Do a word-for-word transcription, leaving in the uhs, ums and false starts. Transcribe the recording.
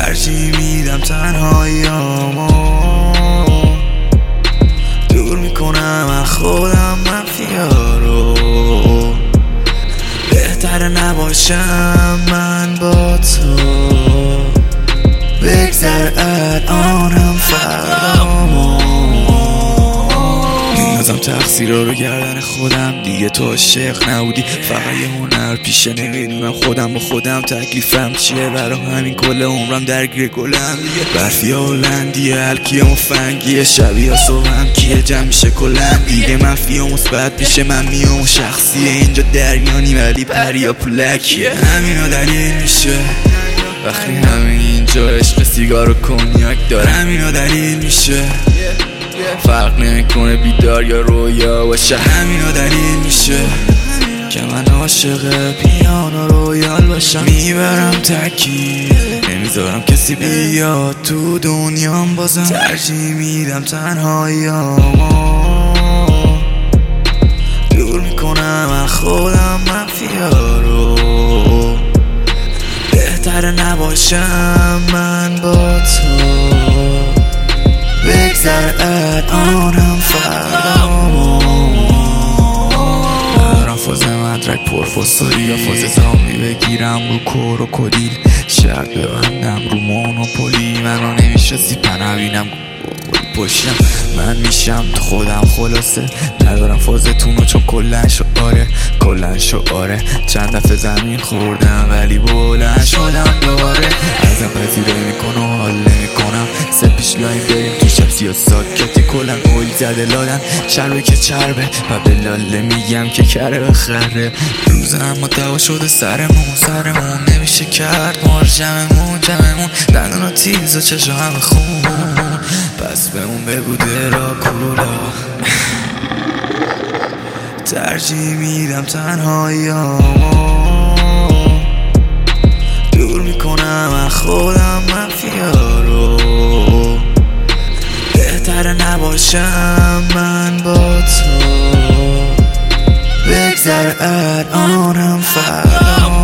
ترجیح میدم تنهاییامو دور میکنم از خودم مافیا رو. بهتره نباشم من با تو، بگذر الانم فردامو. میازم تقصیرها رو گردن خودم، دیگه تو عاشق نبودی، فقط یه هنر پیشه. نمیدونم خودم با خودم تکلیفم چیه، برا همین کل عمرم درگیر گلم دیگه. برفی هلندیه، الکیه مفنگیه، شبیه صبحم کیه، جمع میشه کلم دیگه. مفیا مثبت پیشه، من میام و شخصیه، اینجا دریانی ولی پریا پولکیه. همینا دلیل میشه وقتی همین اینجا عشق سیگار و کنیاک داره. همینا دلیل میشه فرق نمیکنه بیدار یا رویا باشه. همینا دلیل میشه که من عاشق پیانو رویال باشم. میبرم تکی، نمیذارم کسی بیاد تو دنیام بازم. ترجیح میدم تنهاییامو دور میکنم از خودم مافیا رو. بهتره نباشم من با تو، بگذر الانم فردامو. ندارم فاز مدرک پرفسوری یا فاز زامی بگیرم رو کور و کدیل، شرط ببندم رو مونوپولی. منو نمیشناسی پنبینم پشتم، من میشم تو خودم خلاصه. ندارم فازتونو چون کلن شعاره، کلن شعاره. چند دفعه زمین خوردم ولی بلند شدم دوباره. ازم پذیره میکنه و حال نمیکنم، سه پیش لاین بریم تو شب سیاسات کتی. کلن اویل زده لادن چربه که چربه و به لاله میگم که کره بخره. روز اما دوا شده سرمون سرمون نمیشه کرد مار جمعمون جمعمون. دندون و تیز و چشم همه خون، پس به اون بگو درا کولا. ترجیح میدم تنهاییامو دور میکنم از خودم مافیا رو. بهتره نباشم من با تو، بگذر الانم فردامو.